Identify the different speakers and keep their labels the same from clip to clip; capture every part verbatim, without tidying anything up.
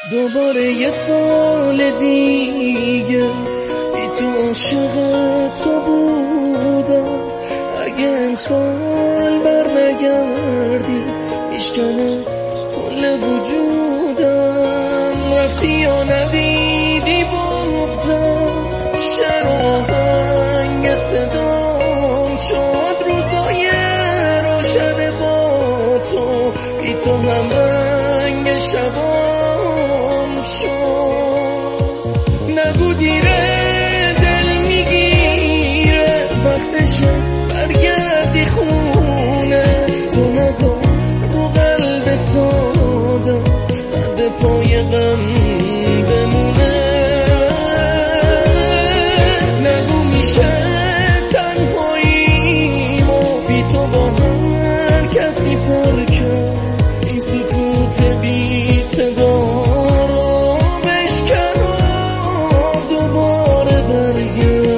Speaker 1: دوباره یه سال دیگه بی تو عاشق تو بودم. اگه امسال بر نگردی میشکنه کل وجودم. رفتی یا ندیدی بگذر شعر و آهنگ صدام شد. روزای روشن با تو بی تو هم رنگ شبام شد. نگو دیره دل میگیره وقتشه برگردی خونه. تو نذار رو قلب سادم بعد پای غم بمونه. نگو میشه تنهاییم و بی تو با هر کسی پر کرد. این سکوت بی صدا رو بشکن و دوباره برگرد.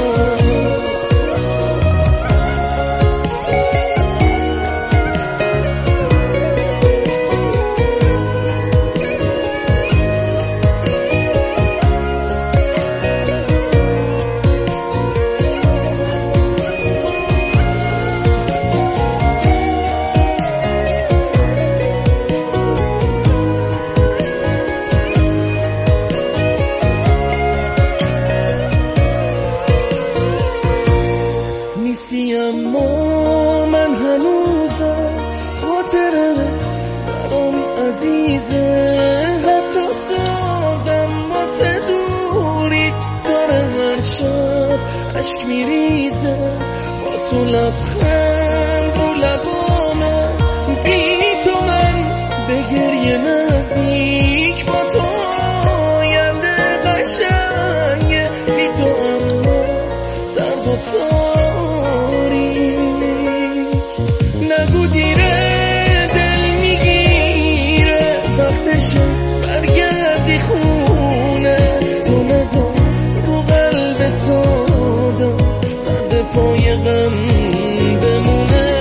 Speaker 1: نیستی اما من هنوزم خاطرت برام عزیزه. حتی سازم واسه دوری داره هر شب عشق میریزه. با تو لبخند و لبامه بی تو من به گریه نزدیک. با تو آینده قشنگه بی تو اما سرد و تاریک. نگو دیره دل میگیره وقتشه برگردی خونه. تو نذار رو قلب سادم بعد پای غم بمونه.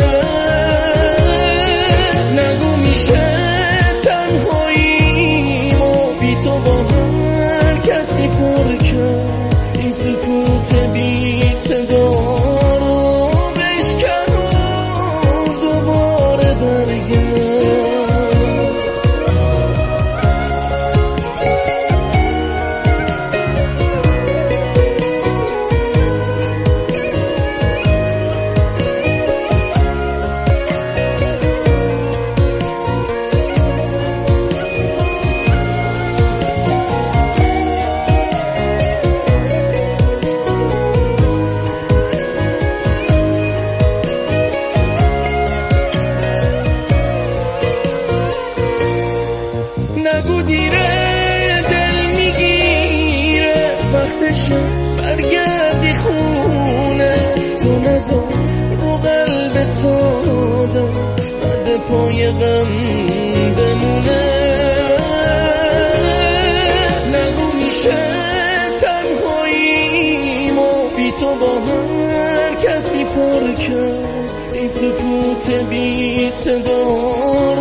Speaker 1: نگو میشه تنهاییم و بی تو با هر کسی پر کرد. این سکوت بی صدا رو بشکن و دوباره برگرد. نگو دیره دل میگیره وقتشه برگردی خونه. تو نذار رو قلب سادم بعد پای غم بمونه. نگو میشه تنهاییم و بی تو با هر کسی پر کرد. این سکوت بی صدا